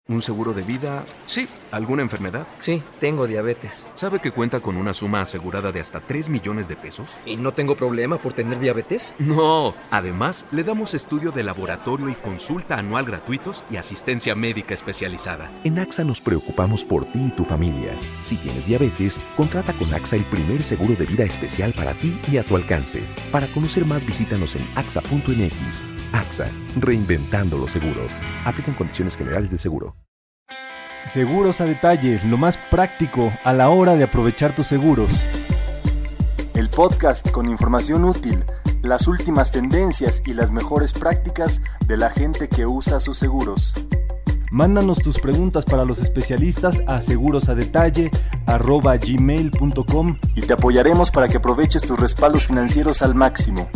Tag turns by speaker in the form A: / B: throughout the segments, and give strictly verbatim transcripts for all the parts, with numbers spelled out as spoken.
A: ¿Un seguro de vida? Sí. ¿Alguna enfermedad?
B: Sí, tengo diabetes.
A: ¿Sabe que cuenta con una suma asegurada de hasta tres millones de pesos?
B: ¿Y no tengo problema por tener diabetes?
A: No. Además, le damos estudio de laboratorio y consulta anual gratuitos y asistencia médica especializada.
C: En AXA nos preocupamos por ti y tu familia. Si tienes diabetes, contrata con AXA el primer seguro de vida especial para ti y a tu alcance. Para conocer más, visítanos en axa punto eme equis. AXA, reinventando los seguros. Aplican condiciones generales del seguro.
D: Seguros a detalle, lo más práctico a la hora de aprovechar tus seguros.
E: El podcast con información útil, las últimas tendencias y las mejores prácticas de la gente que usa sus seguros.
D: Mándanos tus preguntas para los especialistas a segurosadetalle arroba gmail punto com
E: y te apoyaremos para que aproveches tus respaldos financieros al máximo.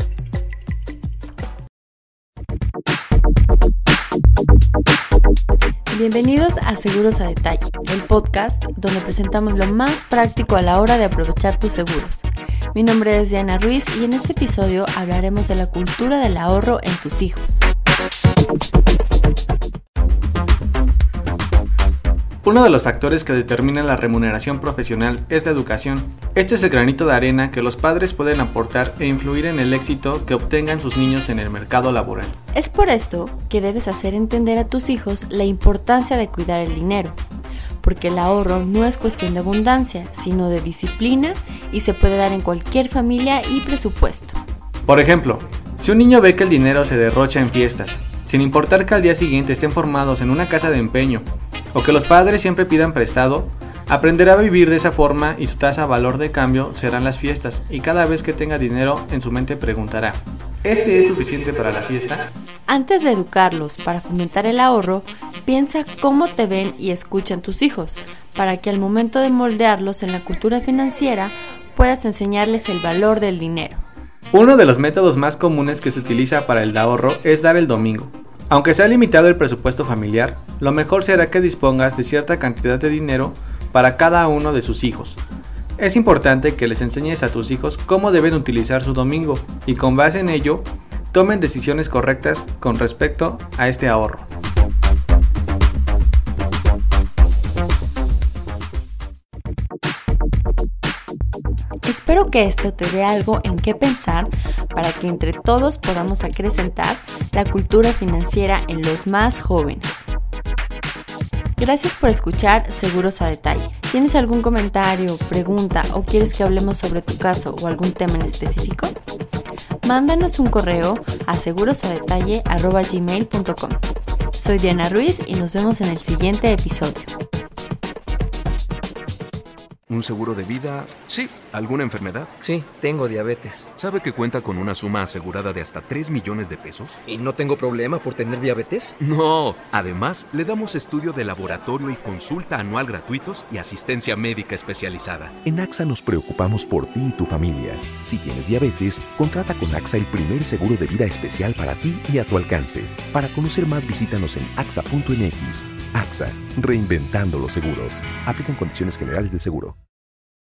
F: Bienvenidos a Seguros a Detalle, el podcast donde presentamos lo más práctico a la hora de aprovechar tus seguros. Mi nombre es Diana Ruiz y en este episodio hablaremos de la cultura del ahorro en tus hijos.
G: Uno de los factores que determina la remuneración profesional es la educación. Este es el granito de arena que los padres pueden aportar e influir en el éxito que obtengan sus niños en el mercado laboral.
F: Es por esto que debes hacer entender a tus hijos la importancia de cuidar el dinero, porque el ahorro no es cuestión de abundancia, sino de disciplina y se puede dar en cualquier familia y presupuesto.
G: Por ejemplo, si un niño ve que el dinero se derrocha en fiestas, sin importar que al día siguiente estén formados en una casa de empeño, o que los padres siempre pidan prestado, aprenderá a vivir de esa forma y su tasa valor de cambio serán las fiestas, y cada vez que tenga dinero en su mente preguntará, ¿este es suficiente para la fiesta?
F: Antes de educarlos para fomentar el ahorro, piensa cómo te ven y escuchan tus hijos, para que al momento de moldearlos en la cultura financiera puedas enseñarles el valor del dinero.
G: Uno de los métodos más comunes que se utiliza para el ahorro es dar el domingo. Aunque sea limitado el presupuesto familiar, lo mejor será que dispongas de cierta cantidad de dinero para cada uno de sus hijos. Es importante que les enseñes a tus hijos cómo deben utilizar su domingo y con base en ello, tomen decisiones correctas con respecto a este ahorro.
F: Espero que esto te dé algo en qué pensar para que entre todos podamos acrecentar la cultura financiera en los más jóvenes. Gracias por escuchar Seguros a Detalle. ¿Tienes algún comentario, pregunta o quieres que hablemos sobre tu caso o algún tema en específico? Mándanos un correo a segurosadetalle arroba gmail punto com. Soy Diana Ruiz y nos vemos en el siguiente episodio.
A: ¿Un seguro de vida? Sí. ¿Alguna enfermedad?
B: Sí, tengo diabetes.
A: ¿Sabe que cuenta con una suma asegurada de hasta tres millones de pesos?
B: ¿Y no tengo problema por tener diabetes?
A: No. Además, le damos estudio de laboratorio y consulta anual gratuitos y asistencia médica especializada.
C: En AXA nos preocupamos por ti y tu familia. Si tienes diabetes, contrata con AXA el primer seguro de vida especial para ti y a tu alcance. Para conocer más, visítanos en axa punto eme equis. AXA, reinventando los seguros. Aplican condiciones generales del seguro.